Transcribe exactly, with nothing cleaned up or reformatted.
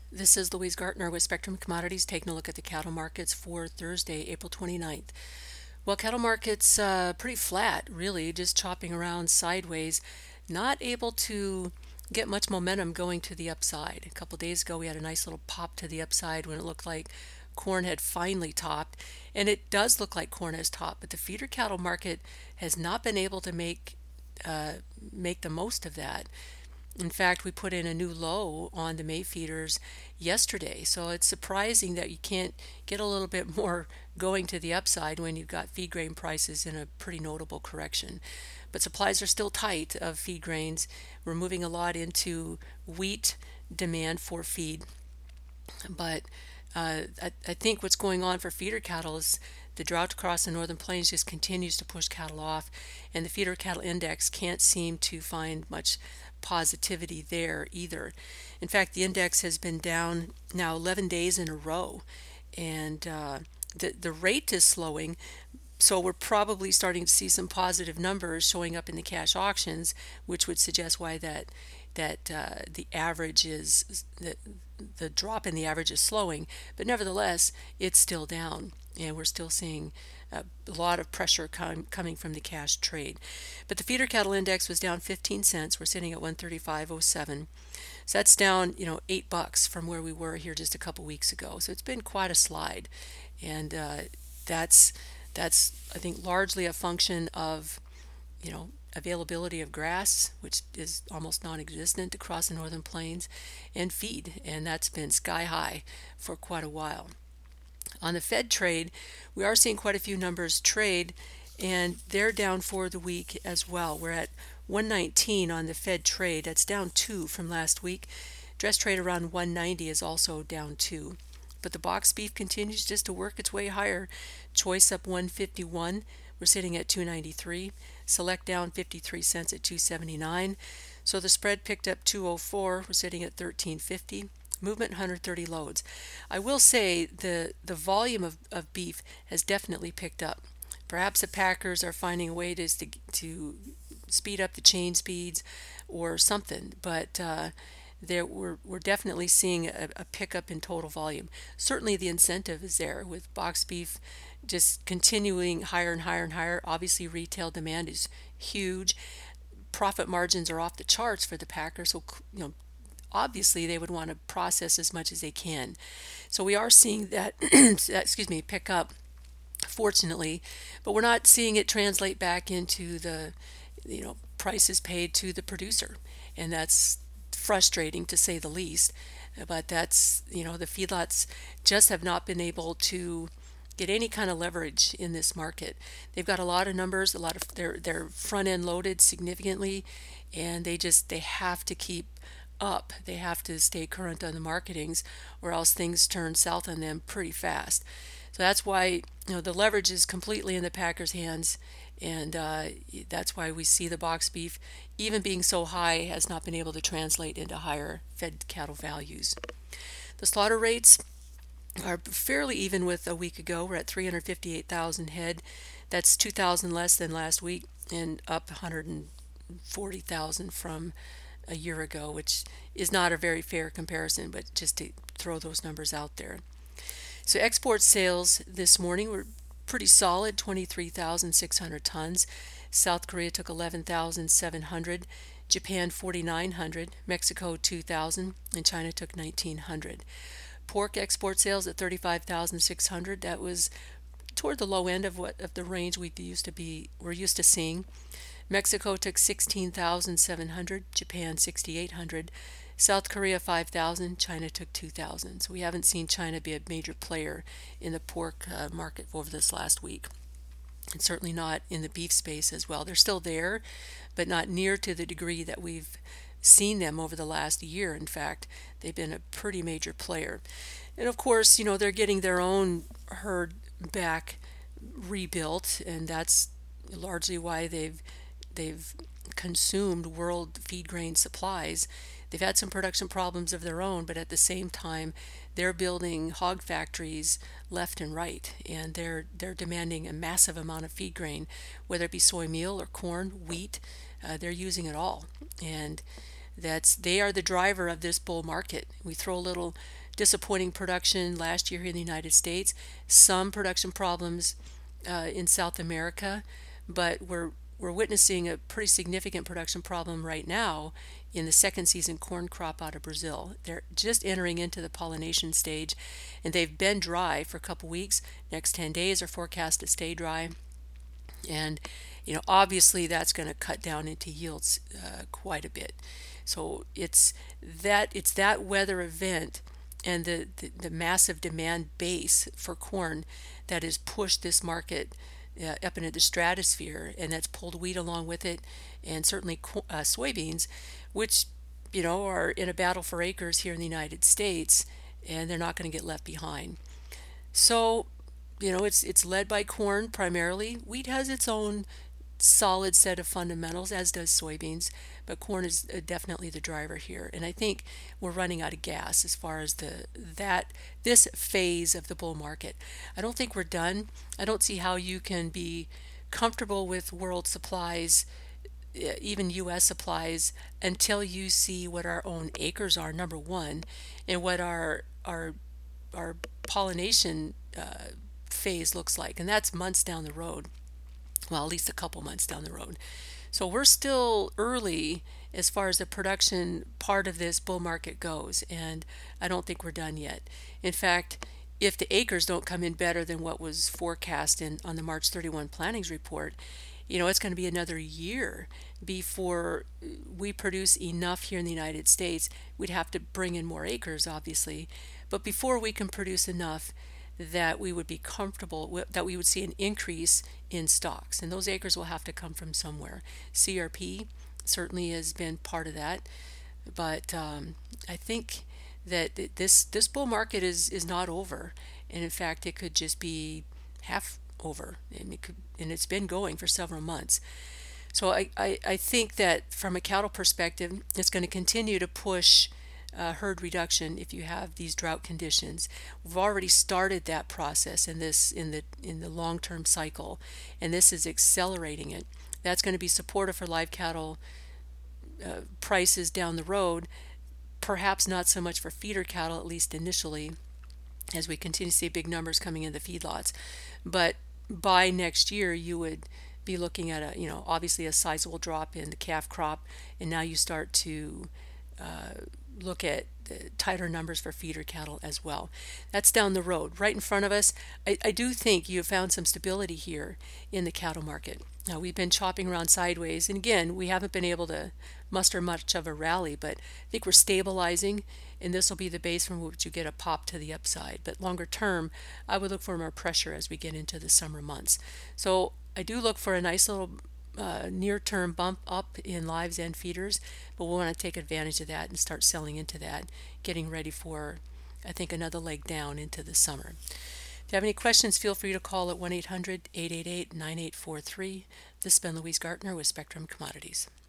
This is Louise Gartner with Spectrum Commodities taking a look at the cattle markets for Thursday, April twenty-ninth. Well, cattle markets uh, pretty flat, really, just chopping around sideways, not able to get much momentum going to the upside. A couple days ago, we had a nice little pop to the upside when it looked like corn had finally topped, and it does look like corn has topped, but the feeder cattle market has not been able to make uh, make the most of that. In fact, we put in a new low on the May feeders yesterday. So it's surprising that you can't get a little bit more going to the upside when you've got feed grain prices in a pretty notable correction. But supplies are still tight of feed grains. We're moving a lot into wheat demand for feed. But uh, I, I think what's going on for feeder cattle is the drought across the northern plains just continues to push cattle off, and the feeder cattle index can't seem to find much positivity there either. In fact, the index has been down now eleven days in a row, and uh, the the rate is slowing. So we're probably starting to see some positive numbers showing up in the cash auctions, which would suggest why that that uh, the average is the, the drop in the average is slowing, but nevertheless it's still down, and we're still seeing a lot of pressure com- coming from the cash trade. But the feeder cattle index was down fifteen cents. We're sitting at one thirty-five oh seven. So that's down, you know, eight bucks from where we were here just a couple weeks ago. So it's been quite a slide, and uh, that's that's I think largely a function of, you know, availability of grass, which is almost non-existent across the northern plains, and feed, and that's been sky high for quite a while. On the Fed trade, we are seeing quite a few numbers trade, and they're down for the week as well. We're at one nineteen on the Fed trade. That's down two from last week. Dress trade around one ninety is also down two. But the box beef continues just to work its way higher. Choice up one fifty-one. We're sitting at two ninety-three. Select down fifty-three cents at two seventy-nine. So the spread picked up two oh four. We're sitting at thirteen fifty. Movement one hundred thirty loads. I will say the the volume of, of beef has definitely picked up. Perhaps the packers are finding a way to to, to speed up the chain speeds or something, but uh, there we're, we're definitely seeing a, a pickup in total volume. Certainly the incentive is there with box beef just continuing higher and higher and higher. Obviously retail demand is huge. Profit margins are off the charts for the packers, so you know obviously they would want to process as much as they can. So we are seeing that excuse me pick up, fortunately, but we're not seeing it translate back into the you know prices paid to the producer, and that's frustrating to say the least. But that's you know the feedlots just have not been able to get any kind of leverage in this market. They've got a lot of numbers, a lot of they're they're front end loaded significantly, and they just they have to keep up. They have to stay current on the marketings, or else things turn south on them pretty fast. So that's why you know the leverage is completely in the Packers' hands, and uh, that's why we see the box beef, even being so high, has not been able to translate into higher fed cattle values. The slaughter rates are fairly even with a week ago. We're at three hundred fifty-eight thousand head. That's two thousand less than last week, and up one hundred forty thousand from a year ago, which is not a very fair comparison, but just to throw those numbers out there. So export sales this morning were pretty solid, twenty-three thousand six hundred tons. South Korea took eleven thousand seven hundred, Japan forty-nine hundred, Mexico two thousand, and China took nineteen hundred. Pork export sales at thirty-five thousand six hundred. That was toward the low end of what of the range we used to be we're used to seeing. Mexico took sixteen thousand seven hundred, Japan sixty-eight hundred, South Korea five thousand, China took two thousand. So we haven't seen China be a major player in the pork uh, market over this last week. And certainly not in the beef space as well. They're still there, but not near to the degree that we've seen them over the last year. In fact, they've been a pretty major player. And of course, you know, they're getting their own herd back rebuilt, and that's largely why they've they've consumed world feed grain supplies. They've had some production problems of their own, but at the same time, they're building hog factories left and right, and they're they're demanding a massive amount of feed grain, whether it be soy meal or corn, wheat. Uh, they're using it all, and That's they are the driver of this bull market. We throw a little disappointing production last year here in the United States, some production problems uh, in South America, but we're we're witnessing a pretty significant production problem right now in the second season corn crop out of Brazil. They're just entering into the pollination stage, and they've been dry for a couple weeks. Next ten days are forecast to stay dry, and you know obviously that's going to cut down into yields uh, quite a bit. So it's that it's that weather event and the, the, the massive demand base for corn that has pushed this market uh, up into the stratosphere, and that's pulled wheat along with it, and certainly co- uh, soybeans, which you know are in a battle for acres here in the United States, and they're not going to get left behind. So you know it's it's led by corn primarily. Wheat has its own solid set of fundamentals, as does soybeans, but corn is uh, definitely the driver here. And I think we're running out of gas as far as the that this phase of the bull market. I don't think we're done. I don't see how you can be comfortable with world supplies, uh, even U S supplies, until you see what our own acres are, number one, and what our our our pollination uh, phase looks like, and that's months down the road. Well, at least a couple months down the road. So we're still early as far as the production part of this bull market goes, and I don't think we're done yet. In fact, if the acres don't come in better than what was forecast in on the March thirty-first plantings report, you know, it's going to be another year before we produce enough here in the United States. We'd have to bring in more acres, obviously, but before we can produce enough that we would be comfortable with, that we would see an increase in stocks, and those acres will have to come from somewhere. C R P certainly has been part of that, but um, I think that this this bull market is is not over, and in fact it could just be half over, and it could, and it's been going for several months. So I, I, I think that from a cattle perspective, it's going to continue to push uh, herd reduction if you have these drought conditions. We've already started that process in this in the in the long-term cycle, and this is accelerating it. That's going to be supportive for live cattle uh, prices down the road. Perhaps not so much for feeder cattle, at least initially, as we continue to see big numbers coming in the feedlots. But by next year, you would be looking at a you know obviously a sizable drop in the calf crop, and now you start to uh, look at tighter numbers for feeder cattle as well. That's down the road. Right in front of us, I, I do think you have found some stability here in the cattle market. Now, we've been chopping around sideways, and again, we haven't been able to muster much of a rally, but I think we're stabilizing, and this will be the base from which you get a pop to the upside. But longer term, I would look for more pressure as we get into the summer months. So I do look for a nice little uh, near-term bump up in lives and feeders, but we'll want to take advantage of that and start selling into that, getting ready for, I think, another leg down into the summer. If you have any questions, feel free to call at one eight hundred, eight eight eight, nine eight four three. This has been Louise Gartner with Spectrum Commodities.